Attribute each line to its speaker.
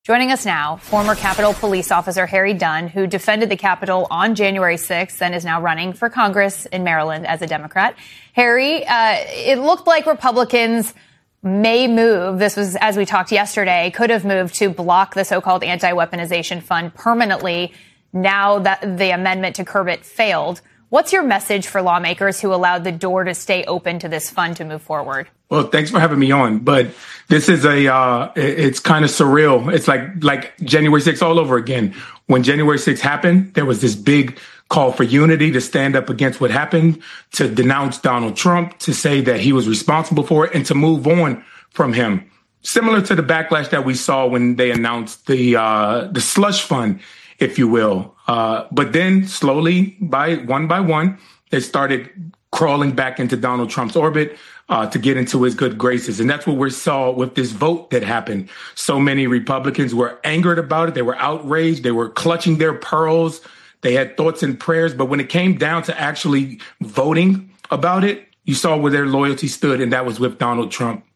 Speaker 1: Joining us now, former Capitol Police Officer Harry Dunn, who defended the Capitol on January 6th and is now running for Congress in Maryland as a Democrat. Harry, it looked like Republicans may move. This was, as we talked yesterday, could have moved to block the so-called anti-weaponization fund permanently now that the amendment to curb it failed. What's your message for lawmakers who allowed the door to stay open to this fund to move forward?
Speaker 2: Well, thanks for having me on. But this is it's kind of surreal. It's like January 6th all over again. When January 6th happened, there was this big call for unity to stand up against what happened, to denounce Donald Trump, to say that he was responsible for it, and to move on from him. Similar to the backlash that we saw when they announced the slush fund, if you will. But then slowly, by one, they started crawling back into Donald Trump's orbit to get into his good graces. And that's what we saw with this vote that happened. So many Republicans were angered about it. They were outraged. They were clutching their pearls. They had thoughts and prayers. But when it came down to actually voting about it, you saw where their loyalty stood, and that was with Donald Trump.